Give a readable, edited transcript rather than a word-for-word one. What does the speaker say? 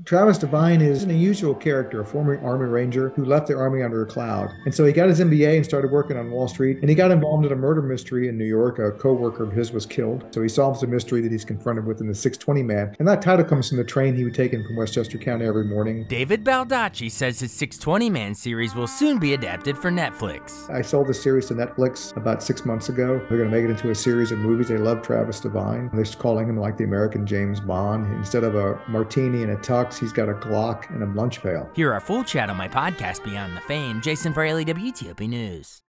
Travis Devine is an unusual character, a former Army Ranger who left the Army under a cloud. And so he got his MBA and started working on Wall Street. And he got involved in a murder mystery in New York. A co-worker of his was killed. So he solves the mystery that he's confronted with in the 620 Man. And that title comes from the train he would take in from Westchester County every morning. David Baldacci says his 620 Man series will soon be adapted for Netflix. I sold the series to Netflix about 6 months ago. They're going to make it into a series of movies. They love Travis Devine. They're calling him like the American James Bond. Instead of a martini and a tux, he's got a Glock and a lunch pail. Hear our full chat on my podcast, Beyond the Fame. Jason Fraley, WTOP News.